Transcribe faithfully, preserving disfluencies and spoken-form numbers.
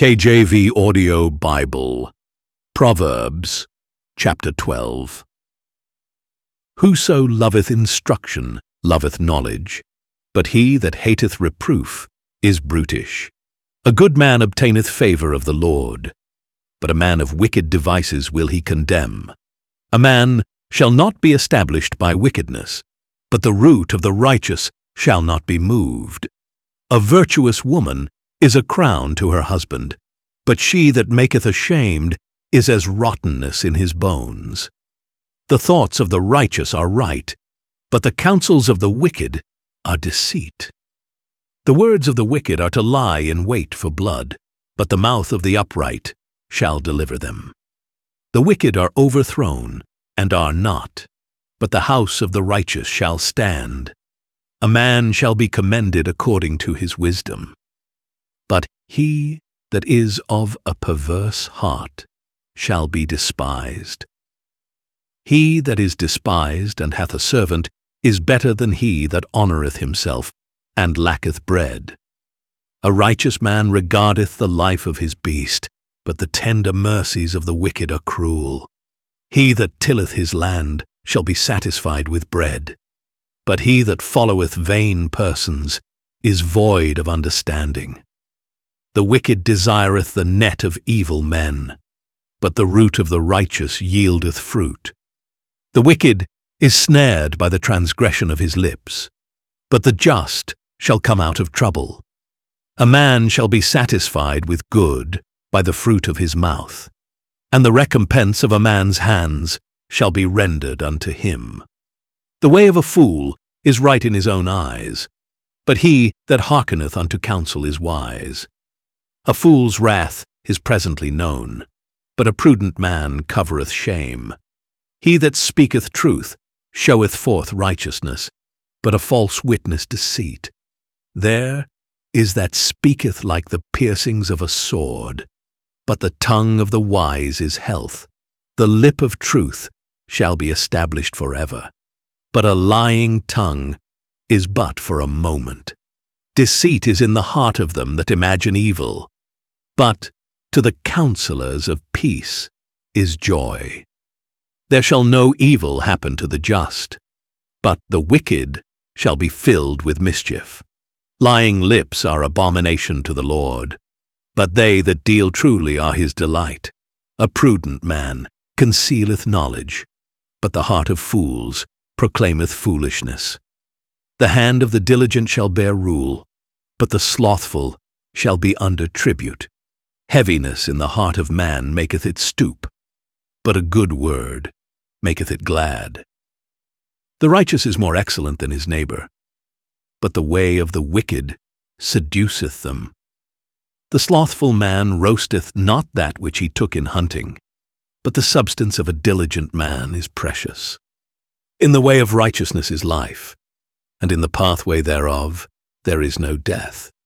K J V Audio Bible, Proverbs, chapter twelve. Whoso loveth instruction loveth knowledge, but he that hateth reproof is brutish. A good man obtaineth favour of the Lord, but a man of wicked devices will he condemn. A man shall not be established by wickedness, but the root of the righteous shall not be moved. A virtuous woman is a crown to her husband, but she that maketh ashamed is as rottenness in his bones. The thoughts of the righteous are right, but the counsels of the wicked are deceit. The words of the wicked are to lie in wait for blood, but the mouth of the upright shall deliver them. The wicked are overthrown and are not, but the house of the righteous shall stand. A man shall be commended according to his wisdom, but he that is of a perverse heart shall be despised. He that is despised and hath a servant is better than he that honoureth himself and lacketh bread. A righteous man regardeth the life of his beast, but the tender mercies of the wicked are cruel. He that tilleth his land shall be satisfied with bread, but he that followeth vain persons is void of understanding. The wicked desireth the net of evil men, but the root of the righteous yieldeth fruit. The wicked is snared by the transgression of his lips, but the just shall come out of trouble. A man shall be satisfied with good by the fruit of his mouth, and the recompense of a man's hands shall be rendered unto him. The way of a fool is right in his own eyes, but he that hearkeneth unto counsel is wise. A fool's wrath is presently known, but a prudent man covereth shame. He that speaketh truth showeth forth righteousness, but a false witness deceit. There is that speaketh like the piercings of a sword, but the tongue of the wise is health. The lip of truth shall be established forever, but a lying tongue is but for a moment. Deceit is in the heart of them that imagine evil, but to the counselors of peace is joy. There shall no evil happen to the just, but the wicked shall be filled with mischief. Lying lips are abomination to the Lord, but they that deal truly are his delight. A prudent man concealeth knowledge, but the heart of fools proclaimeth foolishness. The hand of the diligent shall bear rule, but the slothful shall be under tribute. Heaviness in the heart of man maketh it stoop, but a good word maketh it glad. The righteous is more excellent than his neighbour, but the way of the wicked seduceth them. The slothful man roasteth not that which he took in hunting, but the substance of a diligent man is precious. In the way of righteousness is life, and in the pathway thereof there is no death.